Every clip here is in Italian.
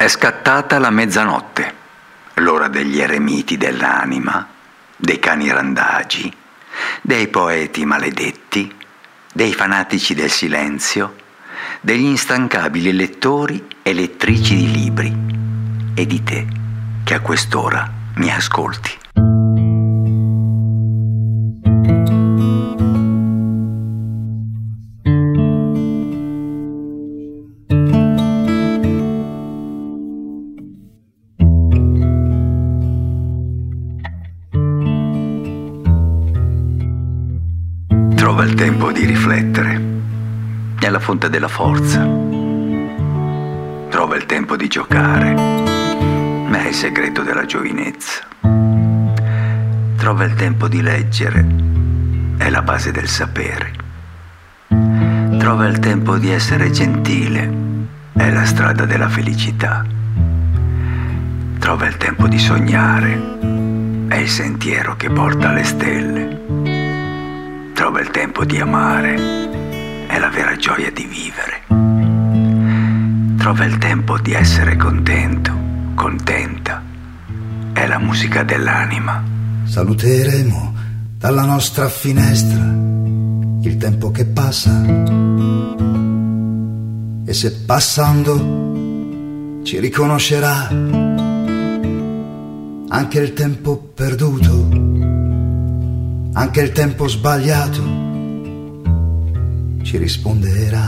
È scattata la mezzanotte, l'ora degli eremiti dell'anima, dei cani randagi, dei poeti maledetti, dei fanatici del silenzio, degli instancabili lettori e lettrici di libri, e di te che a quest'ora mi ascolti. Trova il tempo di riflettere nella fonte della forza. Trova il tempo di giocare, ma è il segreto della giovinezza. Trova il tempo di leggere, è la base del sapere. Trova il tempo di essere gentile, è la strada della felicità. Trova il tempo di sognare, è il sentiero che porta alle stelle. Trova il tempo di amare, è la vera gioia di vivere. Trova il tempo di essere contento, contenta, è la musica dell'anima. Saluteremo dalla nostra finestra il tempo che passa, e se passando ci riconoscerà anche il tempo perduto, anche il tempo sbagliato ci risponderà.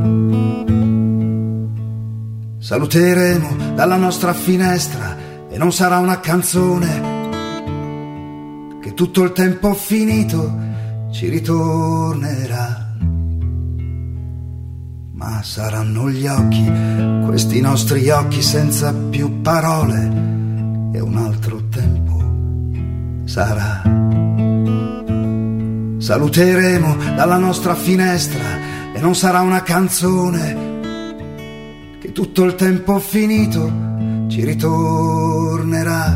Saluteremo dalla nostra finestra e non sarà una canzone che tutto il tempo finito ci ritornerà, ma saranno gli occhi, questi nostri occhi senza più parole, e un altro tempo sarà. Saluteremo dalla nostra finestra e non sarà una canzone che tutto il tempo finito ci ritornerà,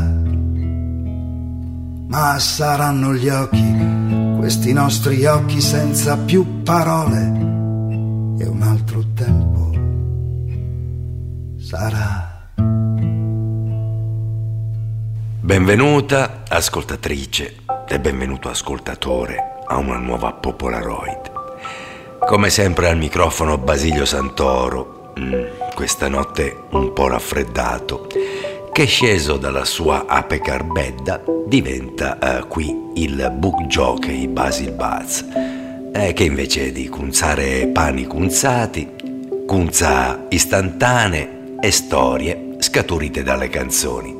ma saranno gli occhi, questi nostri occhi senza più parole, e un altro tempo sarà. Benvenuta ascoltatrice e benvenuto ascoltatore a una nuova Popolaroid. Come sempre al microfono Basilio Santoro, questa notte un po' raffreddato, che sceso dalla sua ape carbedda diventa qui il book jockey Basil Buzz, che invece di cunzare pani cunzati, cunza istantanee e storie scaturite dalle canzoni.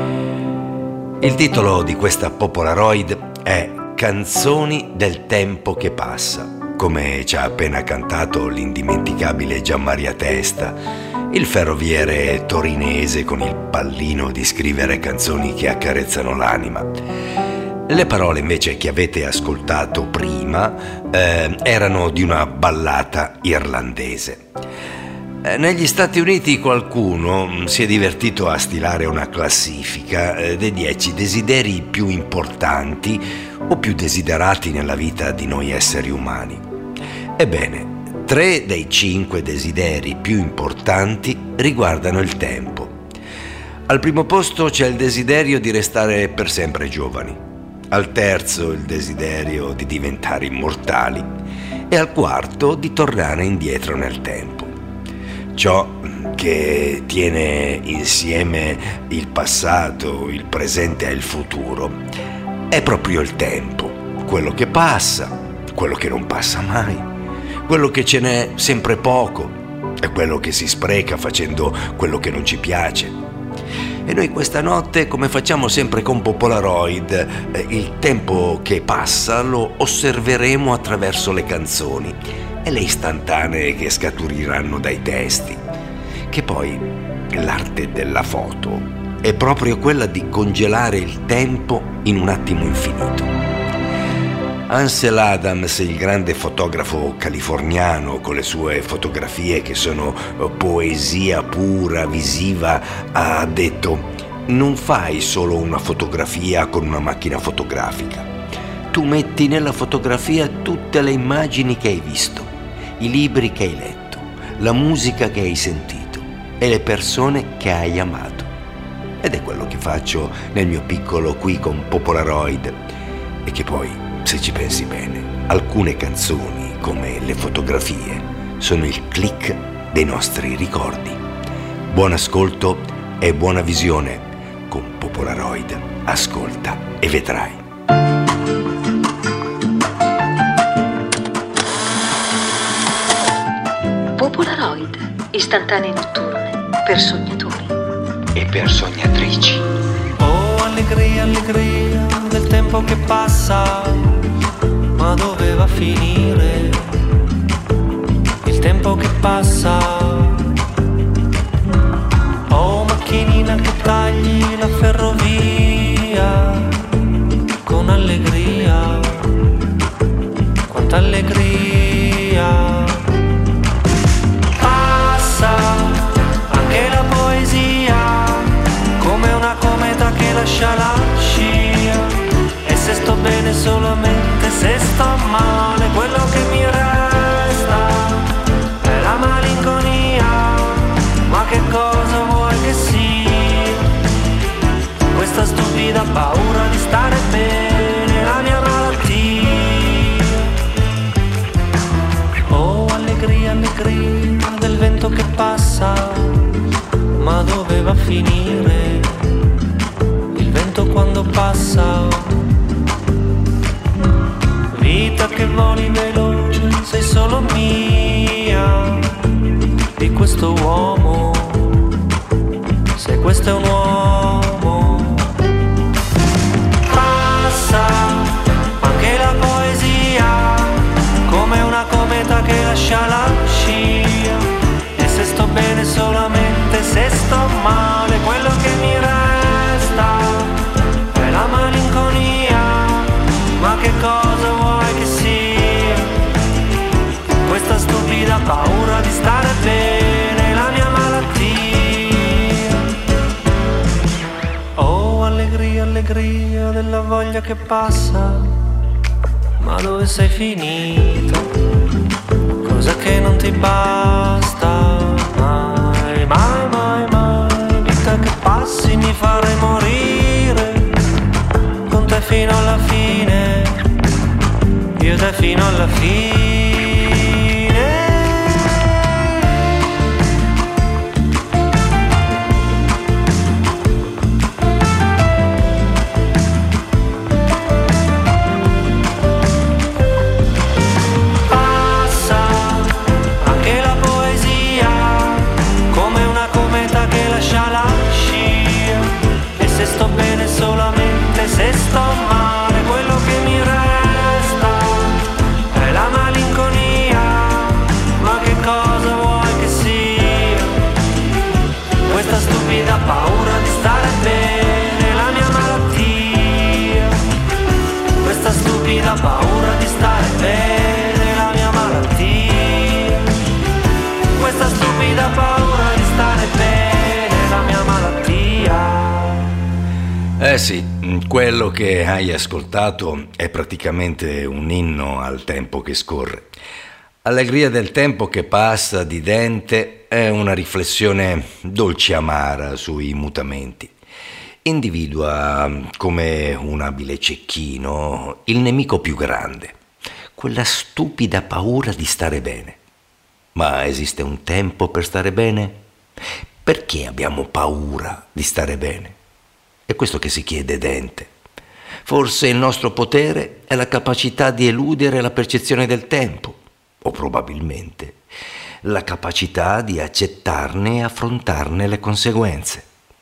Il titolo di questa Popolaroid è Canzoni del tempo che passa, come ci ha appena cantato l'indimenticabile Gianmaria Testa, il ferroviere torinese con il pallino di scrivere canzoni che accarezzano l'anima. Le parole invece che avete ascoltato prima erano di una ballata irlandese. Negli Stati Uniti qualcuno si è divertito a stilare una classifica dei 10 desideri più importanti o più desiderati nella vita di noi esseri umani. Ebbene, 3 dei 5 desideri più importanti riguardano il tempo. Al primo posto c'è il desiderio di restare per sempre giovani, al terzo il desiderio di diventare immortali e al quarto di tornare indietro nel tempo. Ciò che tiene insieme il passato, il presente e il futuro è proprio il tempo, quello che passa, quello che non passa mai, quello che ce n'è sempre poco e quello che si spreca facendo quello che non ci piace. E noi questa notte, come facciamo sempre con Popolaroid, il tempo che passa lo osserveremo attraverso le canzoni e le istantanee che scaturiranno dai testi, che poi l'arte della foto è proprio quella di congelare il tempo in un attimo infinito. Ansel Adams, il grande fotografo californiano, con le sue fotografie che sono poesia pura, visiva, ha detto: non fai solo una fotografia con una macchina fotografica, tu metti nella fotografia tutte le immagini che hai visto, i libri che hai letto, la musica che hai sentito, e le persone che hai amato. Ed è quello che faccio nel mio piccolo qui con Popolaroid. E che poi, se ci pensi bene, alcune canzoni, come le fotografie, sono il click dei nostri ricordi. Buon ascolto e buona visione con Popolaroid. Ascolta e vedrai. Popolaroid, istantanee notturne per sognatori E per sognatrici. Oh, allegria, allegria del tempo che passa, ma dove va a finire? Il tempo che passa. Oh, macchinina che tagli la ferrovia con allegria, quanta allegria. Anche la poesia, come una cometa che lascia la scia. E se sto bene solamente se sto male, quello che mi resta è la malinconia. Ma che cosa vuoi che sia? Questa stupida paura di stare bene, la mia malattia. Oh, allegria, allegria del vento che passa, ma dove va a finire? Il vento quando passa. Vita che voli veloce, sei solo mia, di questo uomo, se questo è un uomo. Passa anche la poesia, come una cometa che lascia la scia. E se sto bene solamente se sto male, quello che mi resta è la malinconia. Ma che cosa vuoi che sia? Questa stupida paura di stare bene, la mia malattia. Oh, allegria, allegria della voglia che passa, ma dove sei finito? Cosa che non ti basta, mai, mai, mai, mai. Vita che passi mi farai morire, con te fino alla fine, io te fino alla fine. Se sto bene solamente se sto male, quello che mi resta è la malinconia. Ma che cosa vuoi che sia? Questa stupida paura di stare bene, la mia malattia. Questa stupida paura di stare bene, la mia malattia. Questa stupida paura di stare bene, la mia malattia. Eh sì, quello che hai ascoltato è praticamente un inno al tempo che scorre. Allegria del tempo che passa di Dante è una riflessione dolce e amara sui mutamenti. Individua come un abile cecchino il nemico più grande, quella stupida paura di stare bene. Ma esiste un tempo per stare bene? Perché abbiamo paura di stare bene? È questo che si chiede Dante. Forse il nostro potere è la capacità di eludere la percezione del tempo, o probabilmente la capacità di accettarne e affrontarne le conseguenze.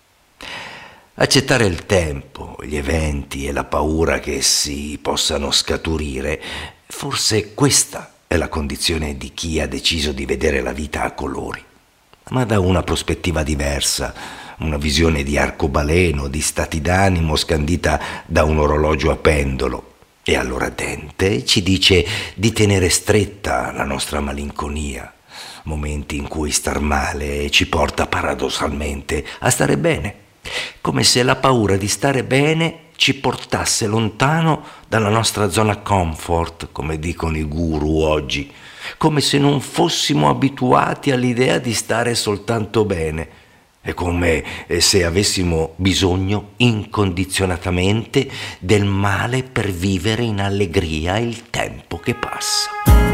Accettare il tempo, gli eventi e la paura che essi possano scaturire, forse questa è la condizione di chi ha deciso di vedere la vita a colori, ma da una prospettiva diversa, una visione di arcobaleno, di stati d'animo scandita da un orologio a pendolo. E allora Dante ci dice di tenere stretta la nostra malinconia, momenti in cui star male ci porta paradossalmente a stare bene, come se la paura di stare bene ci portasse lontano dalla nostra zona comfort, come dicono i guru oggi, come se non fossimo abituati all'idea di stare soltanto bene. È come se avessimo bisogno incondizionatamente del male per vivere in allegria il tempo che passa.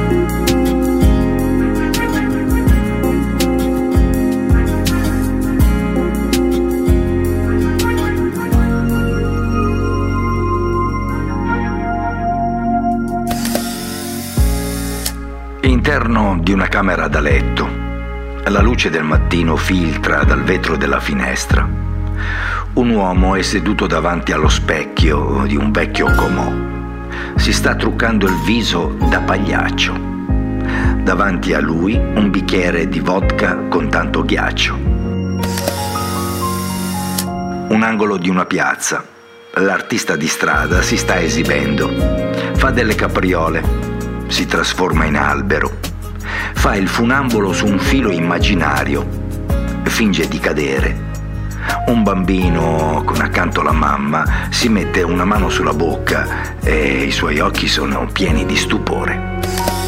Interno di una camera da letto. La luce del mattino filtra dal vetro della finestra. Un uomo è seduto davanti allo specchio di un vecchio comò. Si sta truccando il viso da pagliaccio. Davanti a lui un bicchiere di vodka con tanto ghiaccio. Un angolo di una piazza. L'artista di strada si sta esibendo. Fa delle capriole. Si trasforma in albero. Fa il funambolo su un filo immaginario, finge di cadere. Un bambino con accanto la mamma si mette una mano sulla bocca e i suoi occhi sono pieni di stupore.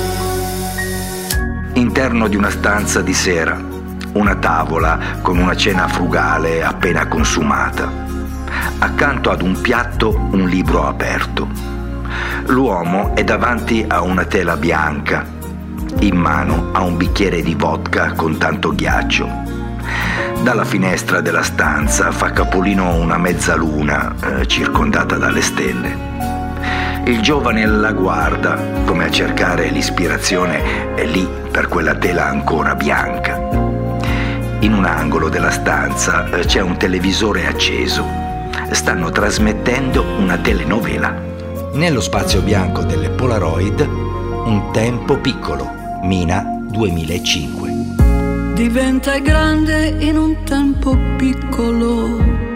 Interno di una stanza di sera, una tavola con una cena frugale appena consumata. Accanto ad un piatto un libro aperto. L'uomo è davanti a una tela bianca. In mano ha un bicchiere di vodka con tanto ghiaccio. Dalla finestra della stanza fa capolino una mezzaluna circondata dalle stelle. Il giovane la guarda come a cercare l'ispirazione è lì per quella tela ancora bianca. In un angolo della stanza c'è un televisore acceso. Stanno trasmettendo una telenovela. Nello spazio bianco delle Polaroid, un tempo piccolo. Mina 2005. Diventai grande in un tempo piccolo.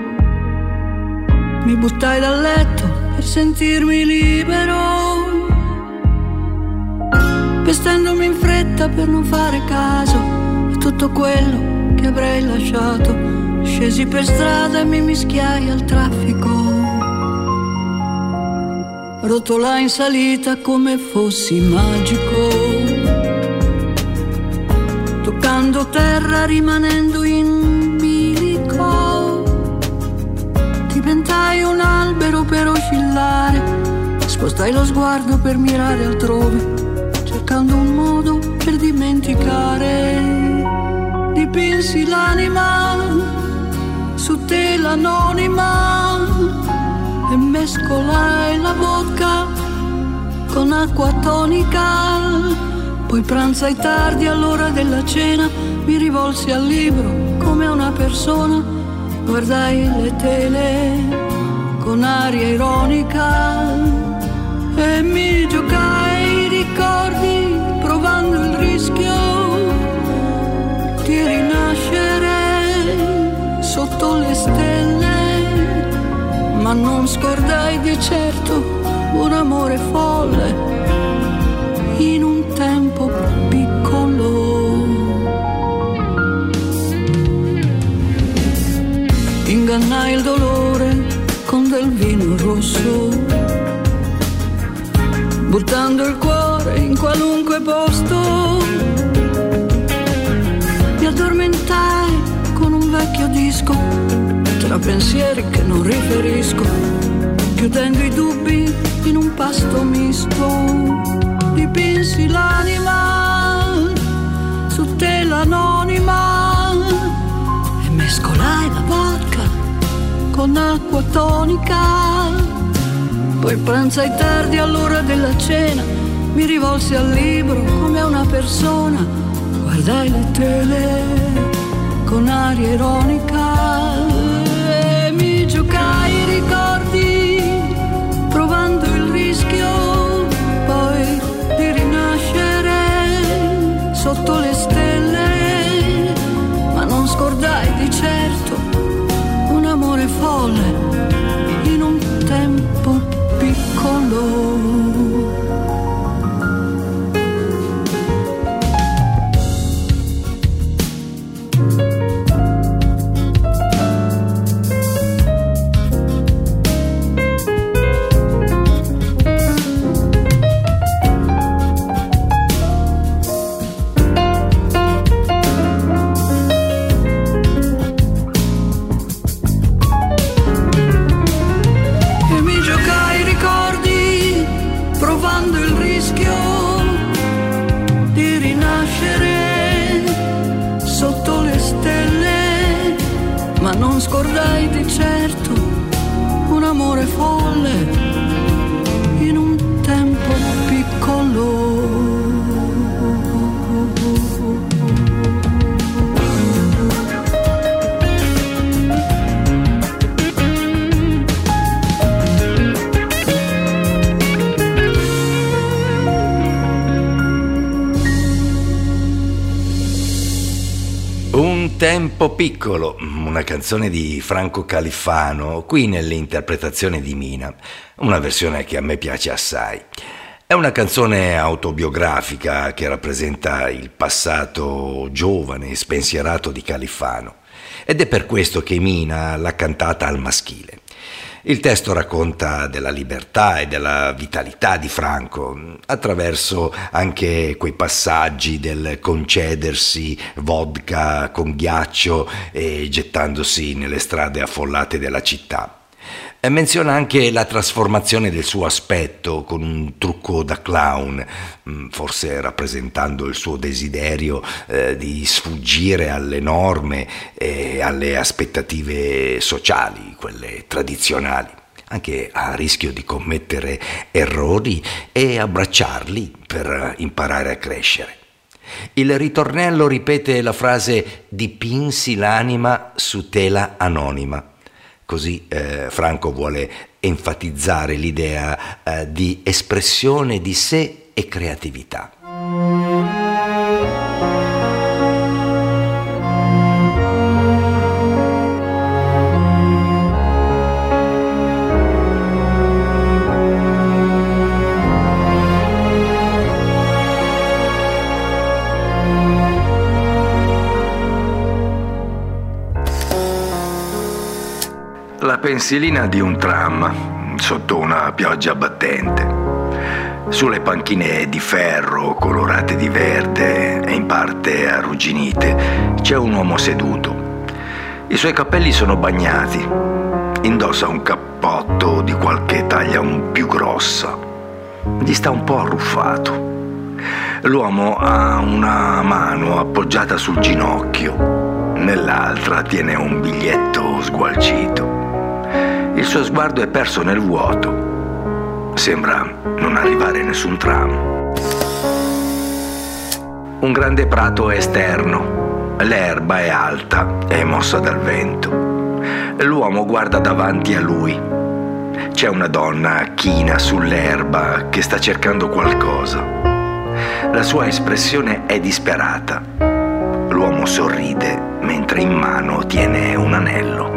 Mi buttai dal letto per sentirmi libero, vestendomi in fretta per non fare caso a tutto quello che avrei lasciato. Scesi per strada e mi mischiai al traffico. Rotolai in salita come fossi magico, toccando terra, rimanendo in bilico. Diventai un albero per oscillare, spostai lo sguardo per mirare altrove, cercando un modo per dimenticare. Dipinsi l'anima su tela anonima e mescolai la vodka con acqua tonica. Poi pranzai tardi all'ora della cena, mi rivolsi al libro come a una persona, guardai le tele con aria ironica e mi giocai i ricordi provando il rischio di rinascere sotto le stelle, ma non scordai di certo un amore folle in un tempo piccolo. Ingannai il dolore con del vino rosso, buttando il cuore in qualunque posto. Mi addormentai con un vecchio disco, tra pensieri che non riferisco, chiudendo i dubbi in un pasto misto. Dipinsi l'anima su tela anonima e mescolai la vodka con acqua tonica. Poi pranzai tardi all'ora della cena, mi rivolsi al libro come a una persona, guardai le tele con aria ironica e mi giocai i ricordi provando il rischio poi di rinascere sotto le stelle, ma non scordai di certo un amore folle in un tempo piccolo. non scordai di certo un amore folle in un tempo piccolo. Un tempo piccolo, una canzone di Franco Califano, qui nell'interpretazione di Mina, una versione che a me piace assai. È una canzone autobiografica che rappresenta il passato giovane e spensierato di Califano ed è per questo che Mina l'ha cantata al maschile. Il testo racconta della libertà e della vitalità di Franco, attraverso anche quei passaggi del concedersi vodka con ghiaccio e gettandosi nelle strade affollate della città. E menziona anche la trasformazione del suo aspetto con un trucco da clown, forse rappresentando il suo desiderio di sfuggire alle norme e alle aspettative sociali, quelle tradizionali, anche a rischio di commettere errori e abbracciarli per imparare a crescere. Il ritornello ripete la frase «dipinsi l'anima su tela anonima». Così Franco vuole enfatizzare l'idea di espressione di sé e creatività. La pensilina di un tram sotto una pioggia battente. Sulle panchine di ferro colorate di verde e in parte arrugginite c'è un uomo seduto. I suoi capelli sono bagnati. Indossa un cappotto di qualche taglia un più grossa. Gli sta un po' arruffato. L'uomo ha una mano appoggiata sul ginocchio, nell'altra tiene un biglietto sgualcito. Il suo sguardo è perso nel vuoto. Sembra non arrivare nessun tram. Un grande prato è esterno. L'erba è alta e mossa dal vento. L'uomo guarda davanti a lui. C'è una donna china sull'erba che sta cercando qualcosa. La sua espressione è disperata. L'uomo sorride mentre in mano tiene un anello.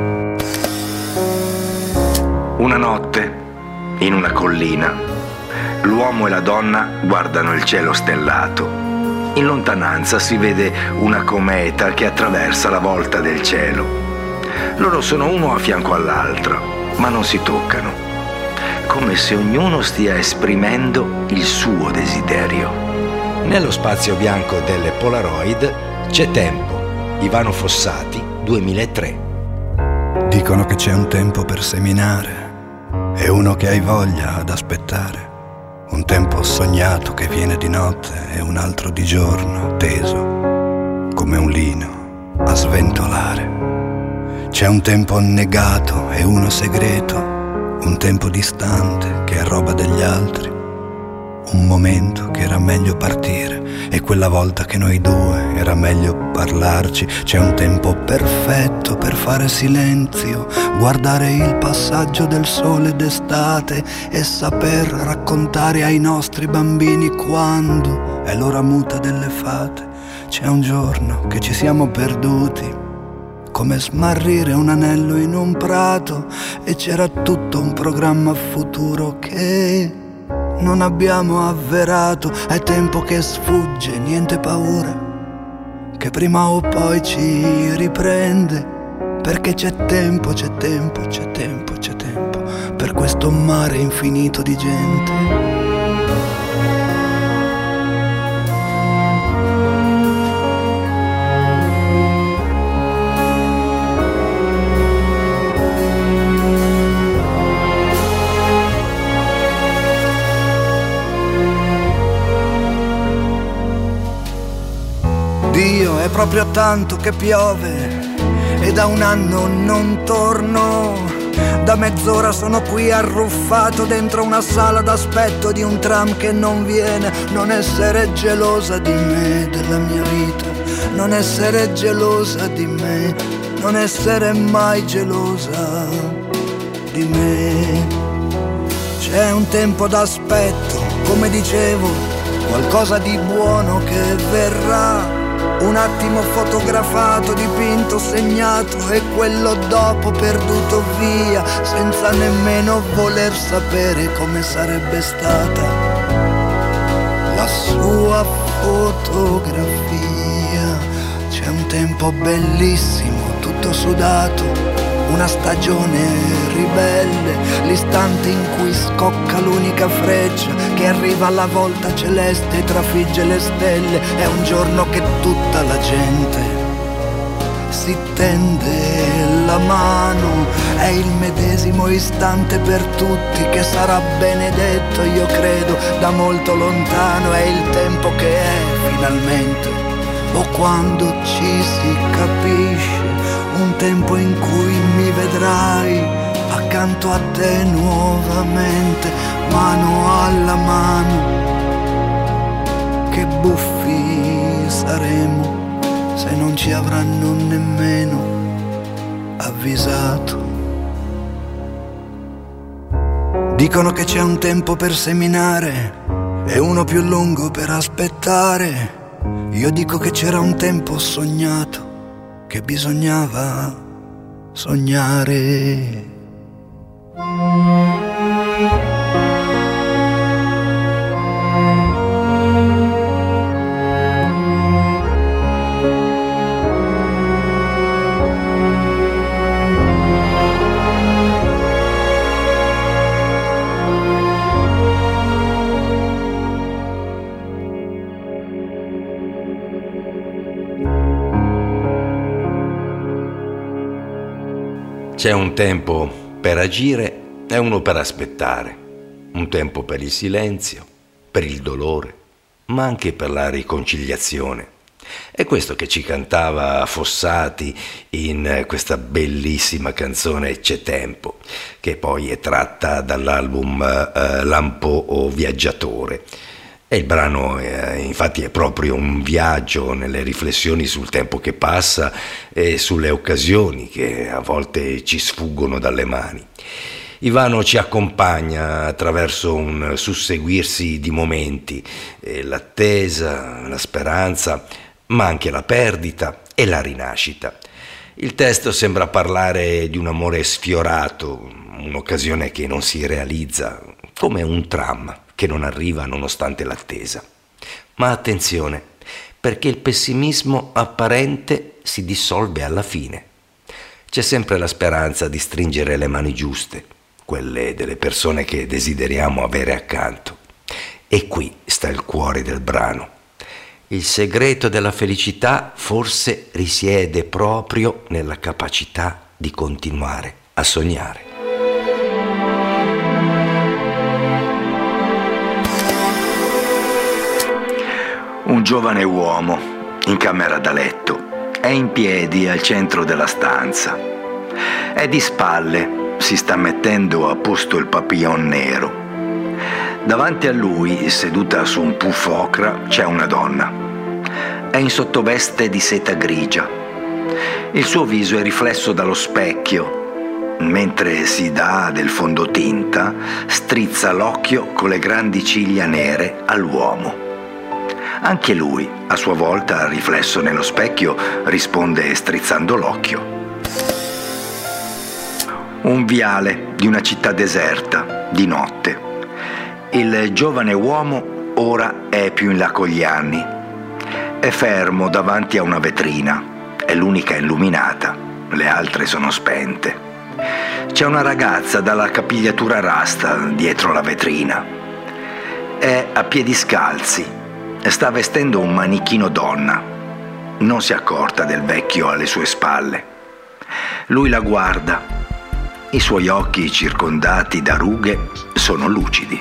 Una notte, in una collina, l'uomo e la donna guardano il cielo stellato. In lontananza si vede una cometa che attraversa la volta del cielo. Loro sono uno a fianco all'altra, ma non si toccano, come se ognuno stia esprimendo il suo desiderio. Nello spazio bianco delle Polaroid c'è Tempo, Ivano Fossati, 2003. Dicono che c'è un tempo per seminare e uno che hai voglia ad aspettare, un tempo sognato che viene di notte e un altro di giorno teso come un lino a sventolare. C'è un tempo negato e uno segreto, un tempo distante che è roba degli altri, un momento che era meglio partire e quella volta che noi due era meglio parlarci. C'è un tempo perfetto per fare silenzio, guardare il passaggio del sole d'estate e saper raccontare ai nostri bambini quando è l'ora muta delle fate. C'è un giorno che ci siamo perduti, come smarrire un anello in un prato, e c'era tutto un programma futuro che non abbiamo avverato. È tempo che sfugge, niente paura, che prima o poi ci riprende, perché c'è tempo, c'è tempo, c'è tempo, c'è tempo per questo mare infinito di gente. Dio è proprio tanto che piove e da un anno non torno. Da mezz'ora sono qui arruffato dentro una sala d'aspetto di un tram che non viene. Non essere gelosa di me, della mia vita, non essere gelosa di me, non essere mai gelosa di me. C'è un tempo d'aspetto, come dicevo, qualcosa di buono che verrà. Un attimo fotografato, dipinto, segnato, e quello dopo perduto via, senza nemmeno voler sapere come sarebbe stata la sua fotografia. C'è un tempo bellissimo, tutto sudato, una stagione ribelle, l'istante in cui scocca l'unica freccia che arriva alla volta celeste e trafigge le stelle. È un giorno che tutta la gente si tende la mano, è il medesimo istante per tutti che sarà benedetto, io credo, da molto lontano. È il tempo che è finalmente, o quando ci si capisce, un tempo in cui mi vedrai accanto a te nuovamente, mano alla mano. Che buffi saremo se non ci avranno nemmeno avvisato. Dicono che c'è un tempo per seminare e uno più lungo per aspettare. Io dico che c'era un tempo sognato, che bisognava sognare. C'è un tempo per agire e uno per aspettare, un tempo per il silenzio, per il dolore, ma anche per la riconciliazione. È questo che ci cantava Fossati in questa bellissima canzone C'è tempo, che poi è tratta dall'album Lampo o Viaggiatore. E il brano infatti è proprio un viaggio nelle riflessioni sul tempo che passa e sulle occasioni che a volte ci sfuggono dalle mani. Ivano ci accompagna attraverso un susseguirsi di momenti, l'attesa, la speranza, ma anche la perdita e la rinascita. Il testo sembra parlare di un amore sfiorato, un'occasione che non si realizza, come un tram che non arriva nonostante l'attesa. Ma attenzione, perché il pessimismo apparente si dissolve alla fine. C'è sempre la speranza di stringere le mani giuste, quelle delle persone che desideriamo avere accanto. E qui sta il cuore del brano. Il segreto della felicità forse risiede proprio nella capacità di continuare a sognare. Un giovane uomo in camera da letto è in piedi al centro della stanza. È di spalle, si sta mettendo a posto il papillon nero. Davanti a lui, seduta su un puff ocra, c'è una donna. È in sottoveste di seta grigia. Il suo viso è riflesso dallo specchio. Mentre si dà del fondotinta, strizza l'occhio con le grandi ciglia nere all'uomo. Anche lui, a sua volta, riflesso nello specchio, risponde strizzando l'occhio. Un viale di una città deserta, di notte. Il giovane uomo ora è più in là con gli anni. È fermo davanti a una vetrina, è l'unica illuminata, le altre sono spente. C'è una ragazza dalla capigliatura rasta dietro la vetrina. È a piedi scalzi. Sta vestendo un manichino donna. Non si è accorta del vecchio alle sue spalle. Lui la guarda. I suoi occhi, circondati da rughe, sono lucidi.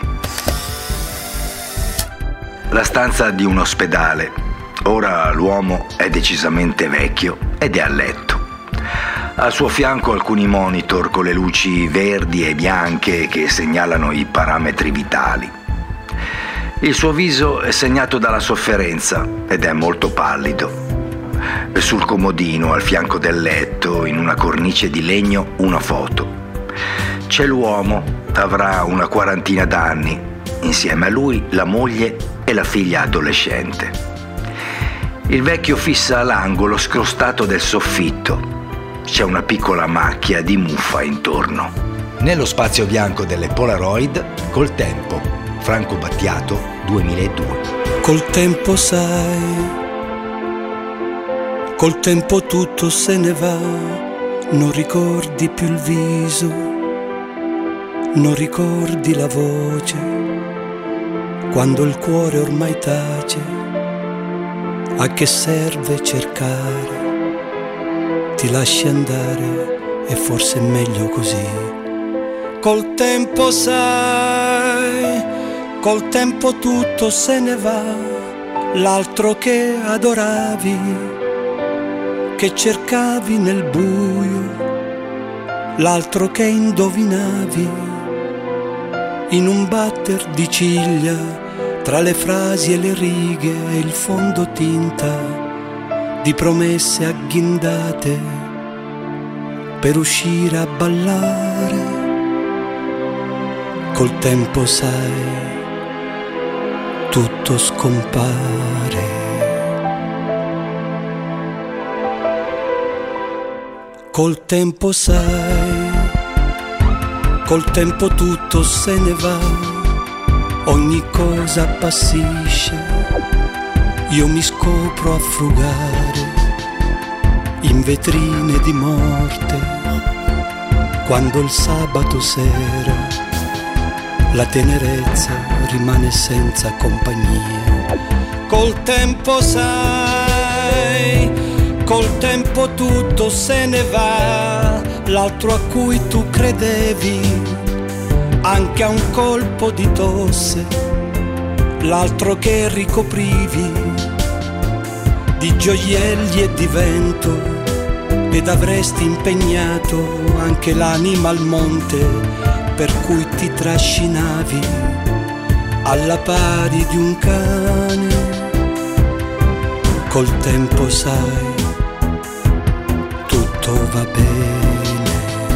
La stanza di un ospedale. Ora l'uomo è decisamente vecchio ed è a letto. Al suo fianco alcuni monitor con le luci verdi e bianche che segnalano i parametri vitali. Il suo viso è segnato dalla sofferenza ed è molto pallido. Sul comodino, al fianco del letto, in una cornice di legno, una foto. C'è l'uomo, avrà una quarantina d'anni, insieme a lui la moglie e la figlia adolescente. Il vecchio fissa l'angolo scrostato del soffitto. C'è una piccola macchia di muffa intorno. Nello spazio bianco delle Polaroid, Col tempo, Franco Battiato, 2002. Col tempo sai, col tempo tutto se ne va, non ricordi più il viso, non ricordi la voce, quando il cuore ormai tace, a che serve cercare? Ti lasci andare e forse è meglio così. Col tempo sai, col tempo tutto se ne va, l'altro che adoravi, che cercavi nel buio, l'altro che indovinavi, in un batter di ciglia, tra le frasi e le righe e il fondotinta di promesse agghindate per uscire a ballare. Col tempo sai, tutto scompare. Col tempo sai, col tempo tutto se ne va, ogni cosa appassisce, io mi scopro a frugare in vetrine di morte, quando il sabato sera la tenerezza rimane senza compagnia. Col tempo sai, col tempo tutto se ne va, l'altro a cui tu credevi, anche a un colpo di tosse, l'altro che ricoprivi di gioielli e di vento, ed avresti impegnato anche l'anima al monte, per cui ti trascinavi alla pari di un cane. Col tempo sai, tutto va bene.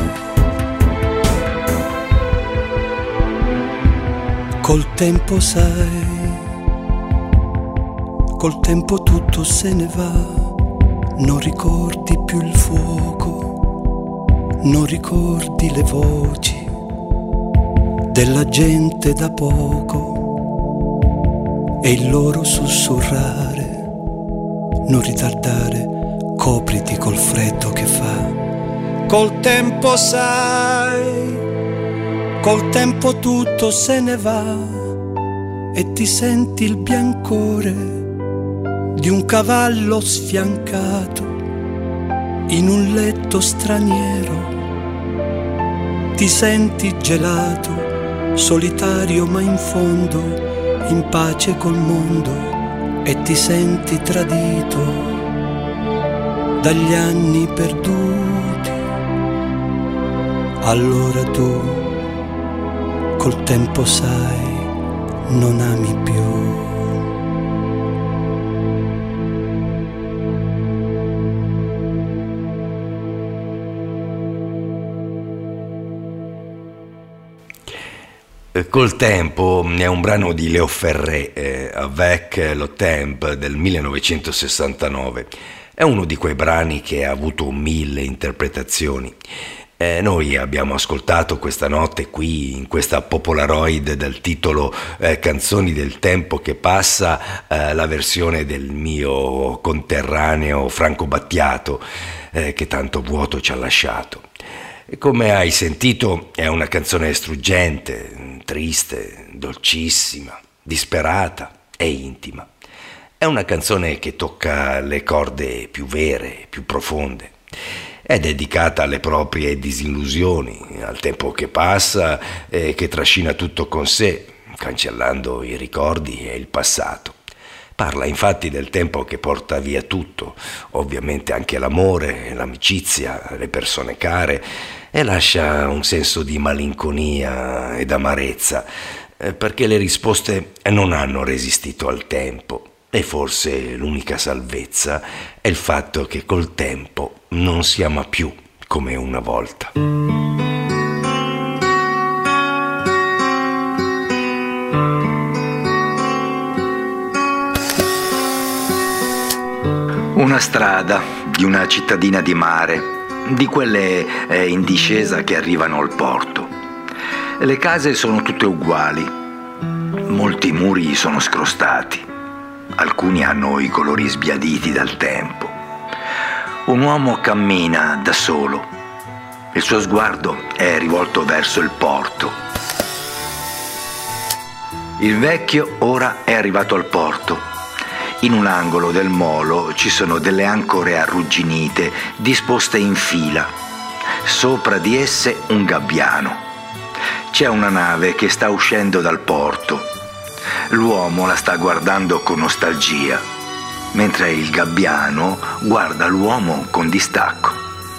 Col tempo sai, col tempo tutto se ne va, non ricordi più il fuoco, non ricordi le voci della gente da poco e il loro sussurrare, non ritardare, copriti col freddo che fa. Col tempo sai, col tempo tutto se ne va e ti senti il biancore di un cavallo sfiancato in un letto straniero. Ti senti gelato, solitario ma in fondo in pace col mondo, e ti senti tradito dagli anni perduti. Allora tu col tempo sai, non ami più. Col tempo è un brano di Léo Ferré, Avec le temps del 1969. È uno di quei brani che ha avuto 1000 interpretazioni. Noi abbiamo ascoltato questa notte qui in questa Popolaroid dal titolo Canzoni del tempo che passa, la versione del mio conterraneo Franco Battiato, che tanto vuoto ci ha lasciato. E come hai sentito è una canzone struggente, triste, dolcissima, disperata e intima. È una canzone che tocca le corde più vere, più profonde. È dedicata alle proprie disillusioni, al tempo che passa e che trascina tutto con sé, cancellando i ricordi e il passato. Parla infatti del tempo che porta via tutto, ovviamente anche l'amore, l'amicizia, le persone care, e lascia un senso di malinconia ed amarezza, perché le risposte non hanno resistito al tempo. E forse l'unica salvezza è il fatto che col tempo non si ama più come una volta. Una strada di una cittadina di mare, di quelle in discesa che arrivano al porto. Le case sono tutte uguali, molti muri sono scrostati, alcuni hanno i colori sbiaditi dal tempo. Un uomo cammina da solo, il suo sguardo è rivolto verso il porto. Il vecchio ora è arrivato al porto. In un angolo del molo ci sono delle ancore arrugginite disposte in fila. Sopra di esse un gabbiano. C'è una nave che sta uscendo dal porto. L'uomo la sta guardando con nostalgia, mentre il gabbiano guarda l'uomo con distacco.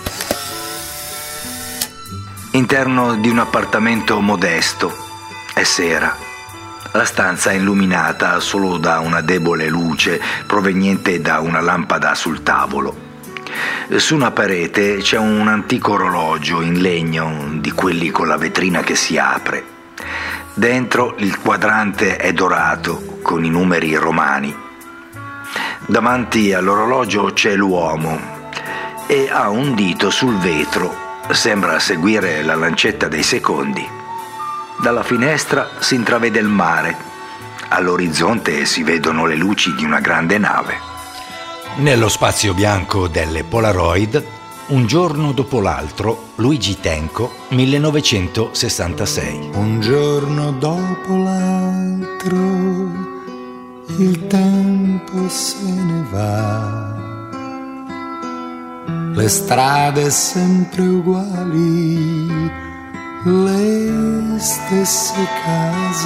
Interno di un appartamento modesto. È sera. La stanza è illuminata solo da una debole luce proveniente da una lampada sul tavolo. Su una parete c'è un antico orologio in legno, di quelli con la vetrina che si apre. Dentro il quadrante è dorato, con i numeri romani. Davanti all'orologio c'è l'uomo e ha un dito sul vetro. Sembra seguire la lancetta dei secondi. Dalla finestra si intravede il mare. All'orizzonte si vedono le luci di una grande nave. Nello spazio bianco delle Polaroid, un giorno dopo l'altro, Luigi Tenco, 1966. Un giorno dopo l'altro, il tempo se ne va. Le strade sempre uguali, le stesse case.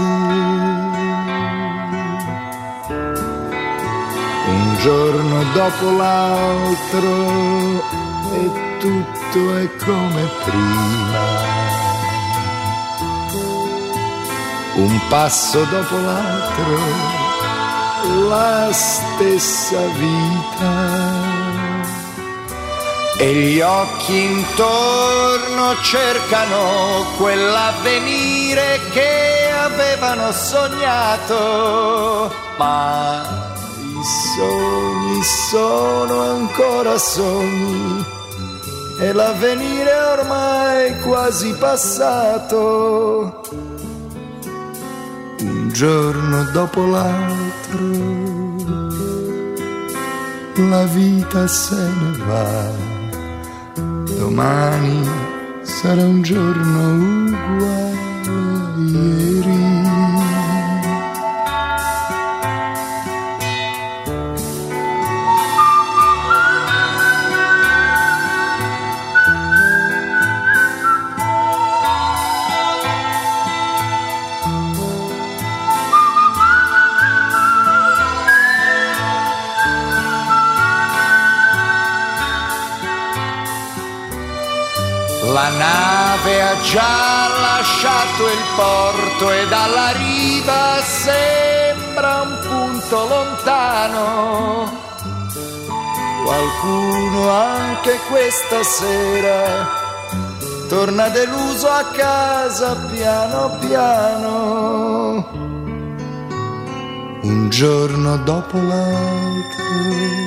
Un giorno dopo l'altro e tutto è come prima. Un passo dopo l'altro, la stessa vita. E gli occhi intorno cercano quell'avvenire che avevano sognato, ma i sogni sono ancora sogni e l'avvenire è ormai quasi passato. Un giorno dopo l'altro la vita se ne va. Domani sarà un giorno uguale a ieri. La nave ha già lasciato il porto e dalla riva sembra un punto lontano. Qualcuno anche questa sera torna deluso a casa piano piano. Un giorno dopo l'altro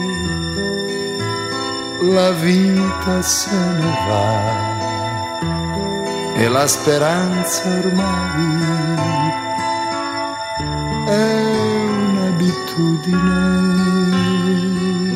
la vita se ne va. E la speranza ormai è un'abitudine.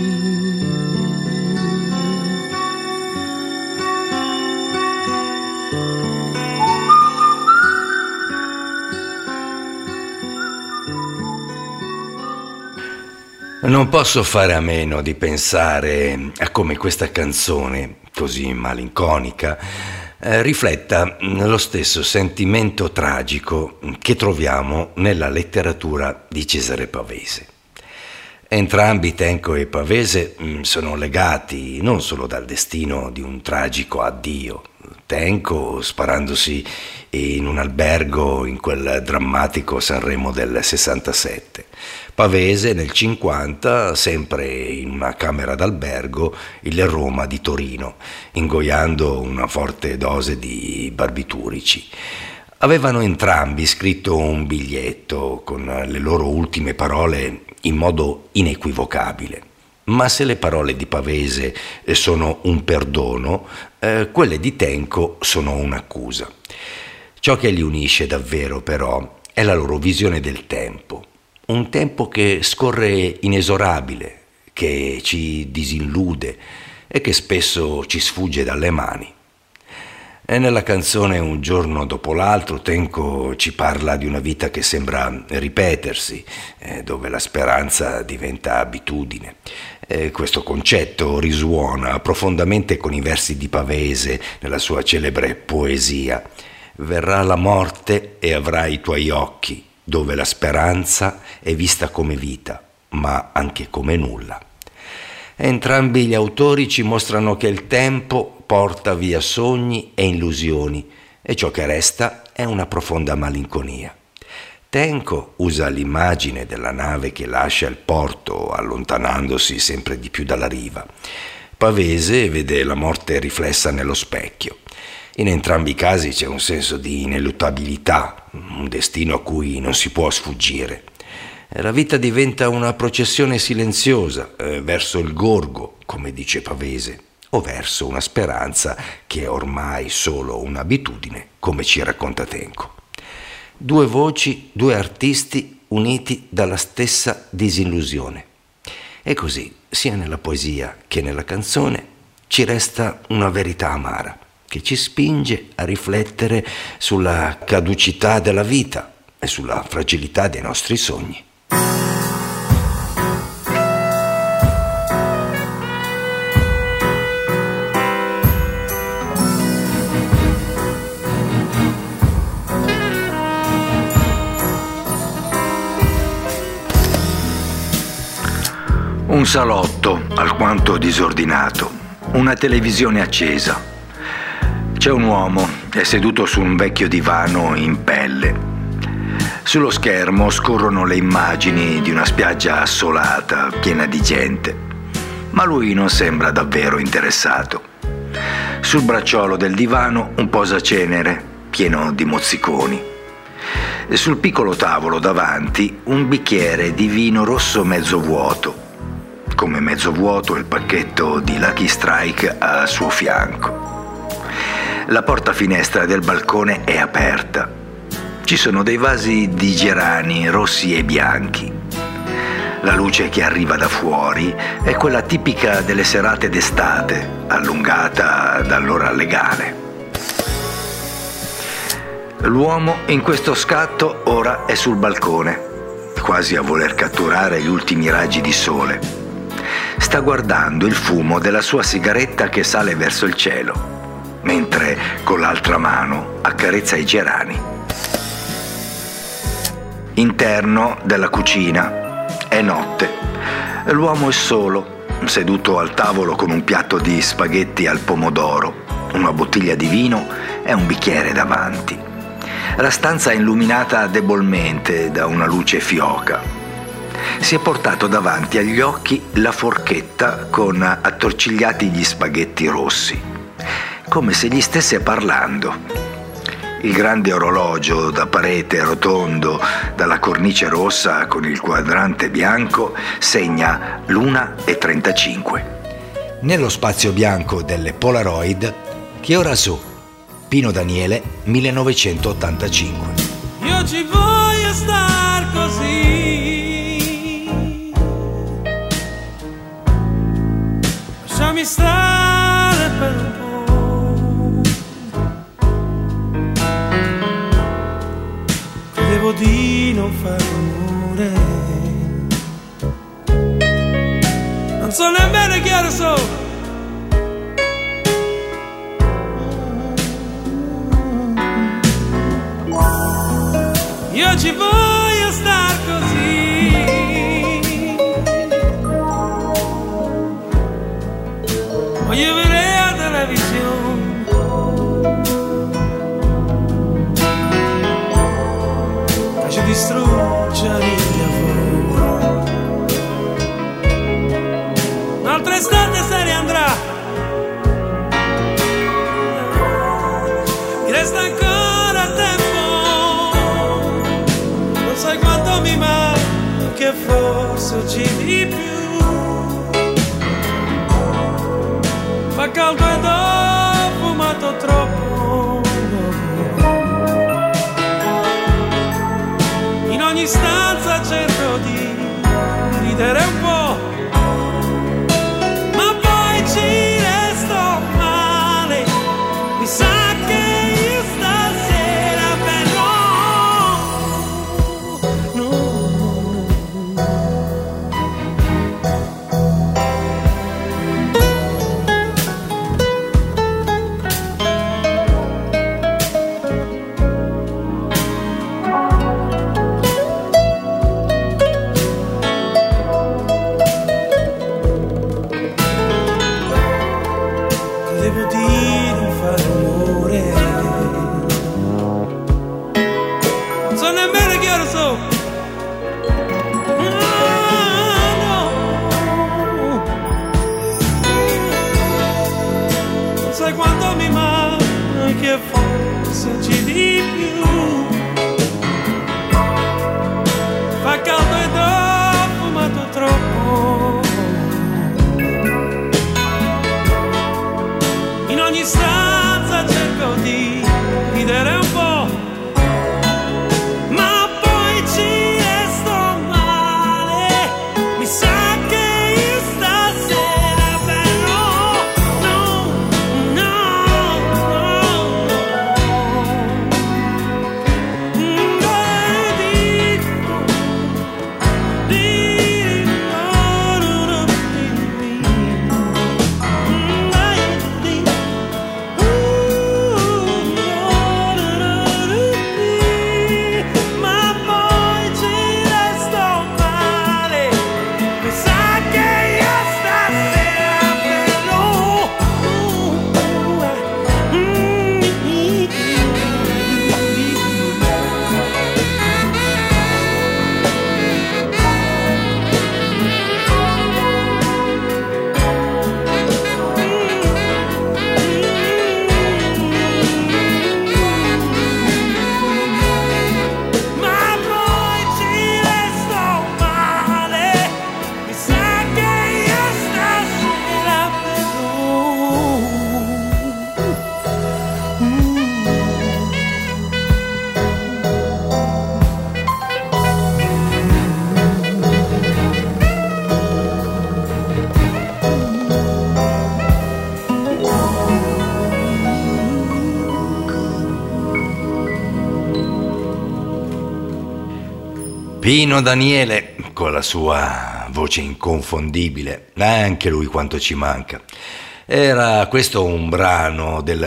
Non posso fare a meno di pensare a come questa canzone, così malinconica, rifletta lo stesso sentimento tragico che troviamo nella letteratura di Cesare Pavese. Entrambi, Tenco e Pavese, sono legati non solo dal destino di un tragico addio. Tenco sparandosi in un albergo in quel drammatico Sanremo del 67. Pavese nel 50, sempre in una camera d'albergo, il Roma di Torino, ingoiando una forte dose di barbiturici. Avevano entrambi scritto un biglietto con le loro ultime parole in modo inequivocabile. Ma se le parole di Pavese sono un perdono, quelle di Tenco sono un'accusa. Ciò che li unisce davvero, però, è la loro visione del tempo. Un tempo che scorre inesorabile, che ci disillude e che spesso ci sfugge dalle mani. E nella canzone Un giorno dopo l'altro Tenco ci parla di una vita che sembra ripetersi, dove la speranza diventa abitudine. Questo concetto risuona profondamente con i versi di Pavese nella sua celebre poesia. Verrà la morte e avrai i tuoi occhi, dove la speranza è vista come vita, ma anche come nulla. Entrambi gli autori ci mostrano che il tempo porta via sogni e illusioni e ciò che resta è una profonda malinconia. Tenco usa l'immagine della nave che lascia il porto allontanandosi sempre di più dalla riva. Pavese vede la morte riflessa nello specchio. In entrambi i casi c'è un senso di ineluttabilità, un destino a cui non si può sfuggire. La vita diventa una processione silenziosa verso il gorgo, come dice Pavese, o verso una speranza che è ormai solo un'abitudine, come ci racconta Tenco. Due voci, due artisti uniti dalla stessa disillusione. E così, sia nella poesia che nella canzone, ci resta una verità amara, che ci spinge a riflettere sulla caducità della vita e sulla fragilità dei nostri sogni. Un salotto alquanto disordinato, una televisione accesa. C'è un uomo, è seduto su un vecchio divano in pelle. Sullo schermo scorrono le immagini di una spiaggia assolata, piena di gente, ma lui non sembra davvero interessato. Sul bracciolo del divano un posacenere pieno di mozziconi. E sul piccolo tavolo davanti un bicchiere di vino rosso mezzo vuoto, come mezzo vuoto il pacchetto di Lucky Strike al suo fianco. La porta finestra del balcone è aperta. Ci sono dei vasi di gerani rossi e bianchi. La luce che arriva da fuori è quella tipica delle serate d'estate, allungata dall'ora legale. L'uomo in questo scatto ora è sul balcone, quasi a voler catturare gli ultimi raggi di sole. Sta guardando il fumo della sua sigaretta che sale verso il cielo, mentre con l'altra mano accarezza i gerani. Interno della cucina è notte. L'uomo è solo, seduto al tavolo con un piatto di spaghetti al pomodoro, una bottiglia di vino e un bicchiere davanti. La stanza è illuminata debolmente da una luce fioca. Si è portato davanti agli occhi la forchetta con attorcigliati gli spaghetti rossi, come se gli stesse parlando. Il grande orologio da parete rotondo, dalla cornice rossa con il quadrante bianco, segna l'1:35. Nello spazio bianco delle Polaroid, che ora so, Pino Daniele, 1985. Io ci voglio star così, lasciami stare per un po'. Devo di non fare rumore, non so nemmeno che ore sono. Io ci voglio star così, resta ancora tempo. Non sai quanto mi manca, che forse oggi di più. Fa caldo ed ho fumato troppo. In ogni stanza cerco di ridere un po', ma poi ci resto male. Mi sa che io stasera però Pino Daniele, con la sua voce inconfondibile, anche lui quanto ci manca. Era questo un brano del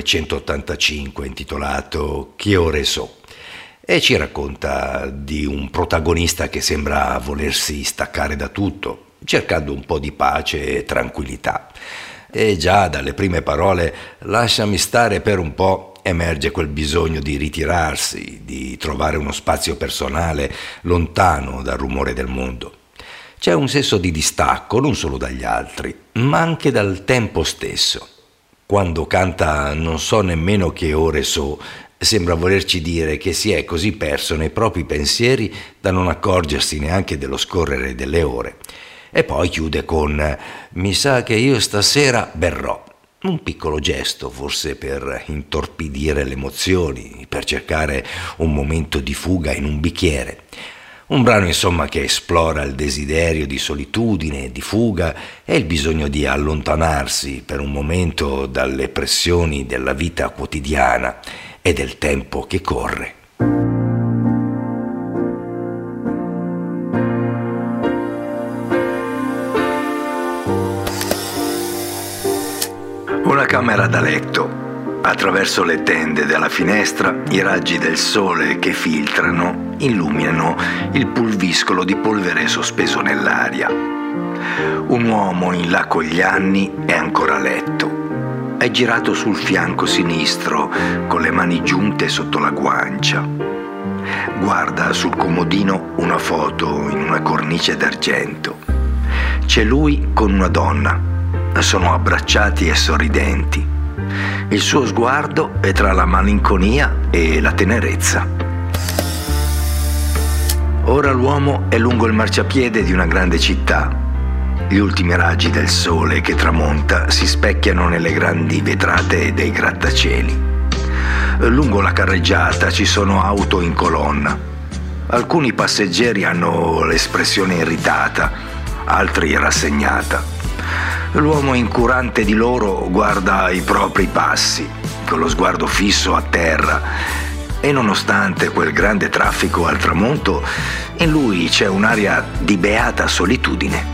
1985 intitolato Che ore so, e ci racconta di un protagonista che sembra volersi staccare da tutto, cercando un po' di pace e tranquillità. E già dalle prime parole "lasciami stare per un po'" emerge quel bisogno di ritirarsi, di trovare uno spazio personale lontano dal rumore del mondo. C'è un senso di distacco non solo dagli altri, ma anche dal tempo stesso. Quando canta "non so nemmeno che ore so", sembra volerci dire che si è così perso nei propri pensieri da non accorgersi neanche dello scorrere delle ore. E poi chiude con "mi sa che io stasera berrò". Un piccolo gesto, forse per intorpidire le emozioni, per cercare un momento di fuga in un bicchiere. Un brano insomma che esplora il desiderio di solitudine, di fuga e il bisogno di allontanarsi per un momento dalle pressioni della vita quotidiana e del tempo che corre. Una camera da letto. Attraverso le tende della finestra i raggi del sole che filtrano illuminano il pulviscolo di polvere sospeso nell'aria. Un uomo in là con gli anni è ancora a letto. È girato sul fianco sinistro con le mani giunte sotto la guancia. Guarda sul comodino una foto in una cornice d'argento. C'è lui con una donna. Sono abbracciati e sorridenti. Il suo sguardo è tra la malinconia e la tenerezza. Ora l'uomo è lungo il marciapiede di una grande città. Gli ultimi raggi del sole che tramonta si specchiano nelle grandi vetrate dei grattacieli. Lungo la carreggiata ci sono auto in colonna. Alcuni passeggeri hanno l'espressione irritata, altri rassegnata. L'uomo incurante di loro guarda i propri passi, con lo sguardo fisso a terra, e nonostante quel grande traffico al tramonto, in lui c'è un'aria di beata solitudine.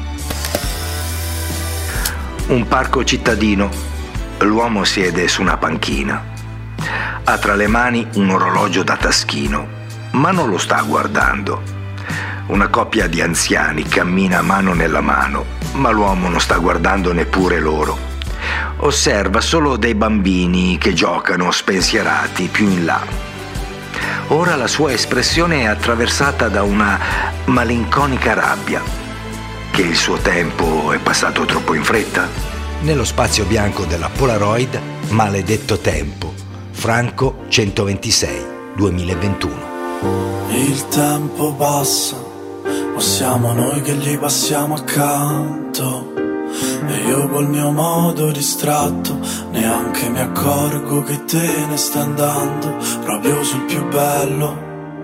Un parco cittadino. L'uomo siede su una panchina. Ha tra le mani un orologio da taschino, ma non lo sta guardando. Una coppia di anziani cammina mano nella mano, ma l'uomo non sta guardando neppure loro. Osserva solo dei bambini che giocano spensierati più in là. Ora la sua espressione è attraversata da una malinconica rabbia. Che il suo tempo è passato troppo in fretta? Nello spazio bianco della Polaroid, Maledetto tempo, Franco 126, 2021. Il tempo passa, o siamo noi che gli passiamo accanto, e io col mio modo distratto neanche mi accorgo che te ne stai andando proprio sul più bello.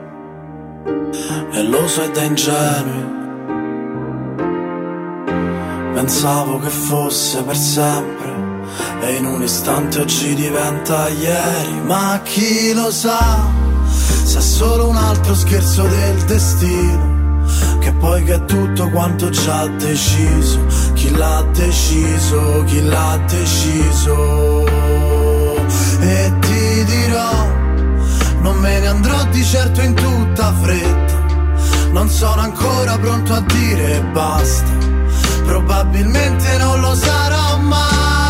E lo so, è da ingenui, pensavo che fosse per sempre, e in un istante oggi diventa ieri. Ma chi lo sa, se è solo un altro scherzo del destino, che poi che è tutto quanto già deciso. Chi l'ha deciso, chi l'ha deciso. E ti dirò, non me ne andrò di certo in tutta fretta, non sono ancora pronto a dire basta, probabilmente non lo sarò mai.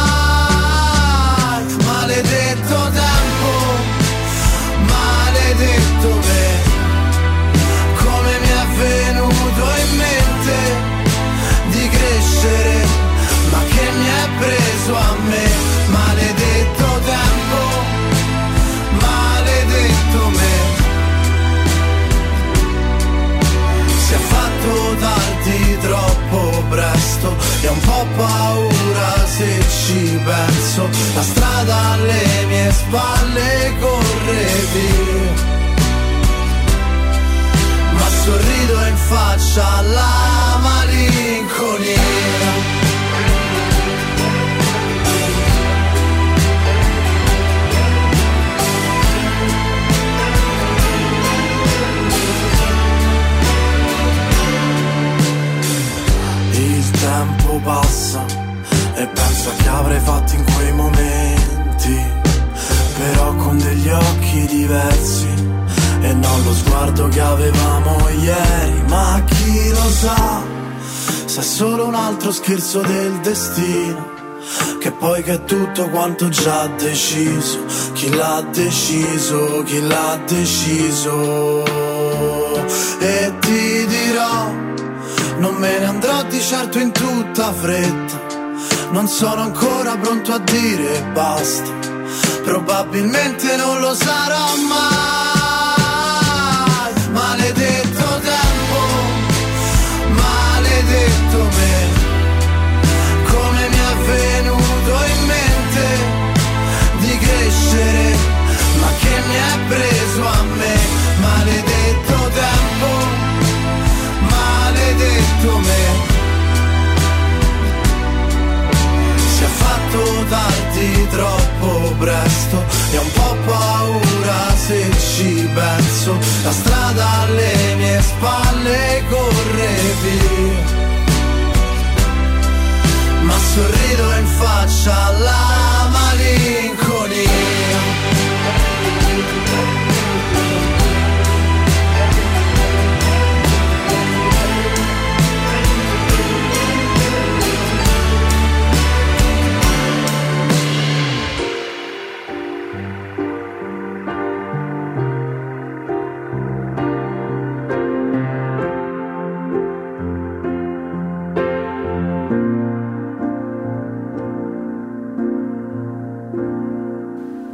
Maledetto tempo, maledetto me, come mi è venuto in mente di crescere, ma che mi è preso a me. Maledetto tempo, maledetto me, si è fatto tardi troppo presto e ho un po' paura se ci penso. La strada alle mie spalle corre via, ma sorrido in faccia alla malinconia. Il tempo passa e penso a che avrei fatto in quei momenti, però con degli occhi diversi e non lo sguardo che avevamo ieri. Ma chi lo sa, se è solo un altro scherzo del destino, che poi che è tutto quanto già deciso. Chi l'ha deciso, chi l'ha deciso. E ti dirò, non me ne andrò di certo in tutta fretta, non sono ancora pronto a dire basta, probabilmente non lo sarò mai. Maledetto tempo, maledetto me, come mi è venuto in mente di crescere, ma che mi è preso a me. Maledetto tempo, maledetto me, si è fatto tardi troppo presto e ho un po' paura se ci penso. La strada alle mie spalle corre via, ma sorrido in faccia alla malinconia.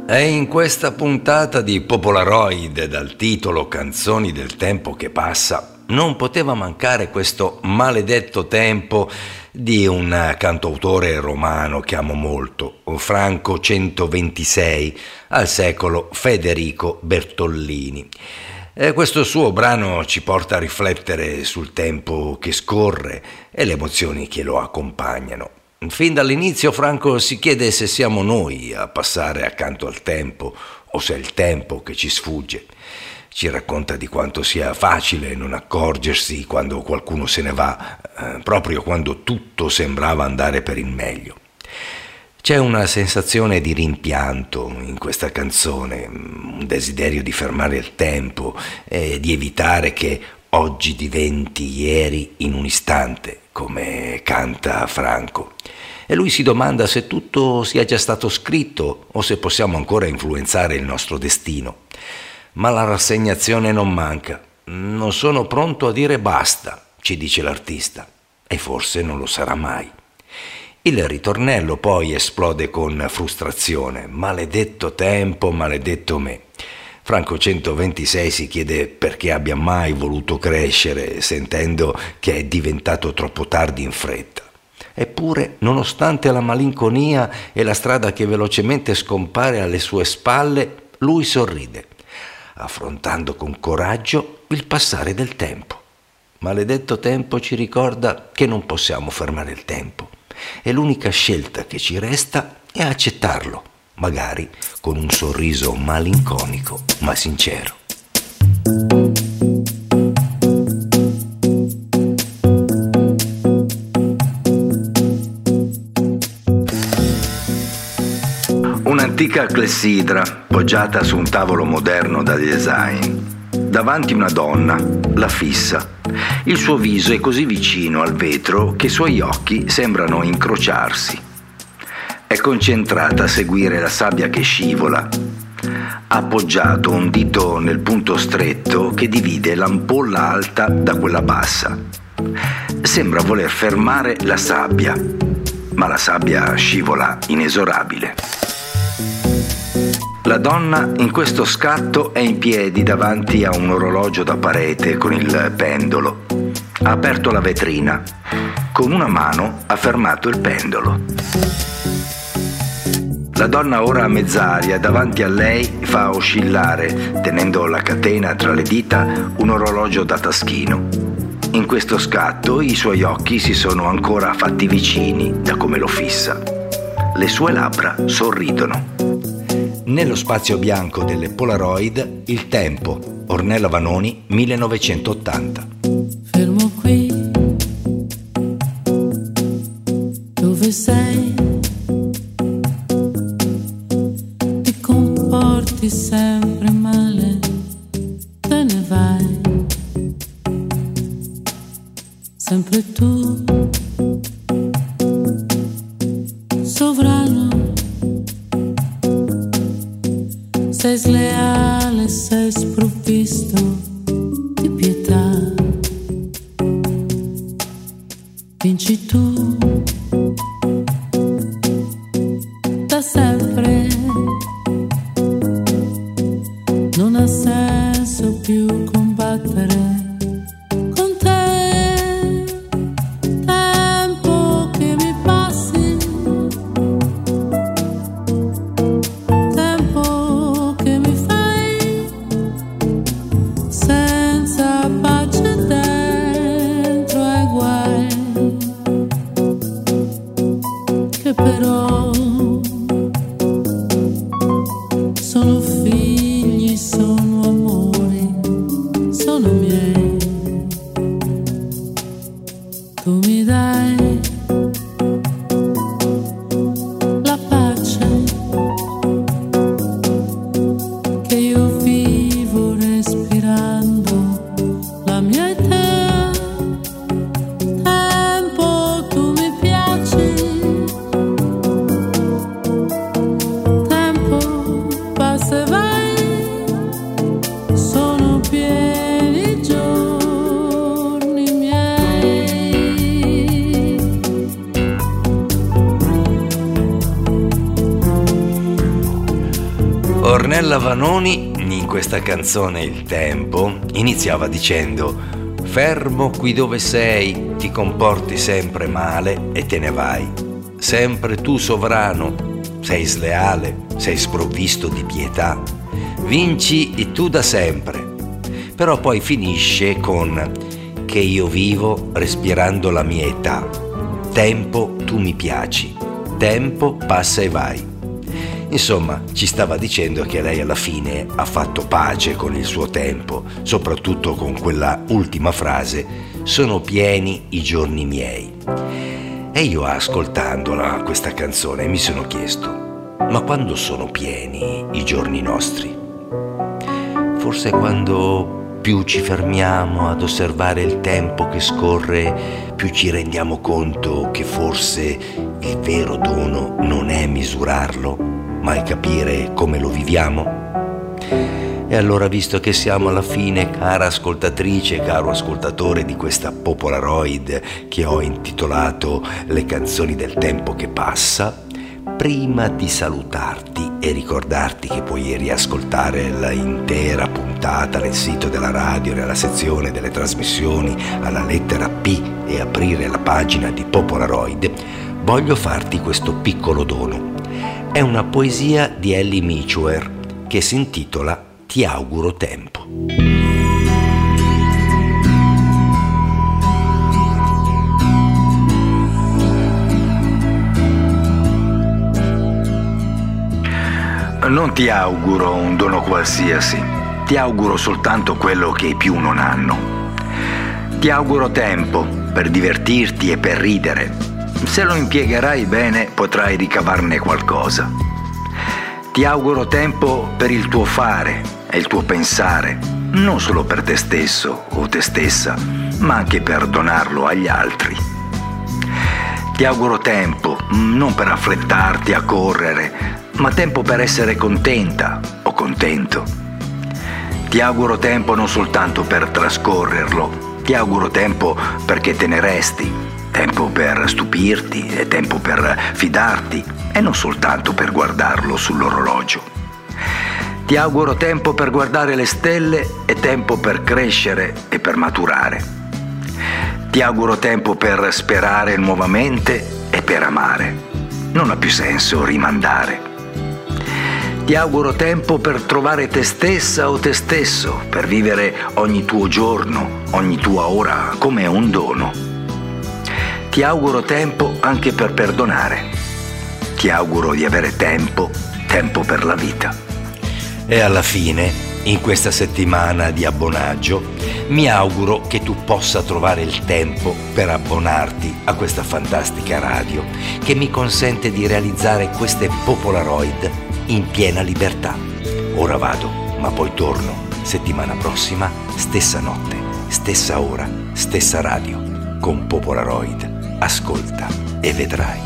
E in questa puntata di Popolaroid, dal titolo Canzoni del tempo che passa, non poteva mancare questo maledetto tempo di un cantautore romano che amo molto, Franco 126, al secolo Federico Bertollini. E questo suo brano ci porta a riflettere sul tempo che scorre e le emozioni che lo accompagnano. Fin dall'inizio Franco si chiede se siamo noi a passare accanto al tempo o se è il tempo che ci sfugge. Ci racconta di quanto sia facile non accorgersi quando qualcuno se ne va, proprio quando tutto sembrava andare per il meglio. C'è una sensazione di rimpianto in questa canzone, un desiderio di fermare il tempo e di evitare che oggi diventi ieri in un istante, come canta Franco. E lui si domanda se tutto sia già stato scritto o se possiamo ancora influenzare il nostro destino. Ma la rassegnazione non manca. Non sono pronto a dire basta, ci dice l'artista, e forse non lo sarà mai. Il ritornello poi esplode con frustrazione. Maledetto tempo, maledetto me. Franco 126 si chiede perché abbia mai voluto crescere, sentendo che è diventato troppo tardi in fretta. Eppure, nonostante la malinconia e la strada che velocemente scompare alle sue spalle, lui sorride, affrontando con coraggio il passare del tempo. Maledetto tempo ci ricorda che non possiamo fermare il tempo e l'unica scelta che ci resta è accettarlo, magari con un sorriso malinconico ma sincero. Un'antica clessidra poggiata su un tavolo moderno da design. Davanti una donna, la fissa. Il suo viso è così vicino al vetro che i suoi occhi sembrano incrociarsi. È concentrata a seguire la sabbia che scivola. Ha appoggiato un dito nel punto stretto che divide l'ampolla alta da quella bassa. Sembra voler fermare la sabbia, ma la sabbia scivola inesorabile. La donna in questo scatto è in piedi davanti a un orologio da parete con il pendolo. Ha aperto la vetrina. Con una mano ha fermato il pendolo. La donna ora a mezz'aria davanti a lei fa oscillare, tenendo la catena tra le dita, un orologio da taschino. In questo scatto i suoi occhi si sono ancora fatti vicini da come lo fissa. Le sue labbra sorridono. Nello spazio bianco delle Polaroid, il tempo, Ornella Vanoni, 1980. Fermo qui, dove sei, ti comporti sempre male, te ne vai, sempre tu, sovrano. Sei sleale, sei sprovvisto di pietà. Vinci tu da sempre. Non ha senso più combattere con te. Tempo che mi passi. Ornella Vanoni, in questa canzone Il tempo, iniziava dicendo: fermo qui dove sei, ti comporti sempre male e te ne vai. Sempre tu sovrano, sei sleale, sei sprovvisto di pietà. Vinci tu da sempre. Però poi finisce con: che io vivo respirando la mia età. Tempo, tu mi piaci. Tempo, passa e vai. Insomma, ci stava dicendo che lei alla fine ha fatto pace con il suo tempo, soprattutto con quella ultima frase: sono pieni i giorni miei. E io, ascoltandola questa canzone, mi sono chiesto: ma quando sono pieni i giorni nostri? Forse quando più ci fermiamo ad osservare il tempo che scorre, più ci rendiamo conto che forse il vero dono non è misurarlo, ma è capire come lo viviamo. E allora, visto che siamo alla fine, cara ascoltatrice, caro ascoltatore di questa Popolaroid che ho intitolato Le canzoni del tempo che passa, prima di salutarti e ricordarti che puoi riascoltare l'intera puntata nel sito della radio, nella sezione delle trasmissioni alla lettera P, e aprire la pagina di Popolaroid, voglio farti questo piccolo dono. È una poesia di Elie Michuer che si intitola Ti auguro tempo. Non ti auguro un dono qualsiasi, ti auguro soltanto quello che i più non hanno. Ti auguro tempo per divertirti e per ridere. Se lo impiegherai bene, potrai ricavarne qualcosa. Ti auguro tempo per il tuo fare e il tuo pensare, non solo per te stesso o te stessa, ma anche per donarlo agli altri. Ti auguro tempo non per affrettarti a correre, ma tempo per essere contenta o contento. Ti auguro tempo non soltanto per trascorrerlo, ti auguro tempo perché te ne resti, tempo per stupirti e tempo per fidarti e non soltanto per guardarlo sull'orologio. Ti auguro tempo per guardare le stelle e tempo per crescere e per maturare. Ti auguro tempo per sperare nuovamente e per amare. Non ha più senso rimandare. Ti auguro tempo per trovare te stessa o te stesso, per vivere ogni tuo giorno, ogni tua ora come un dono. Ti auguro tempo anche per perdonare. Ti auguro di avere tempo per la vita. E alla fine, in questa settimana di abbonaggio, mi auguro che tu possa trovare il tempo per abbonarti a questa fantastica radio che mi consente di realizzare queste Popolaroid in piena libertà. Ora vado, ma poi torno settimana prossima, stessa notte, stessa ora, stessa radio, con Popolaroid. Ascolta e vedrai.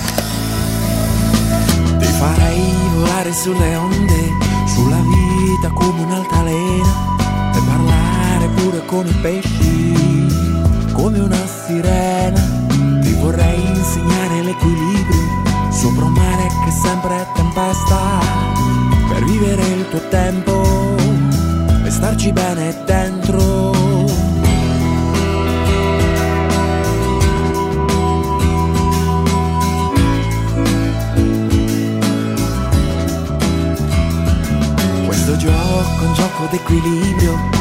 Ti farei volare sulle onde, sulla vita come un'altalena, e parlare pure con i pesci come una sirena. Ti vorrei insegnare l'equilibrio sopra un mare che sempre è tempesta, per vivere il tuo tempo e starci bene dentro. Questo gioco è un gioco d'equilibrio,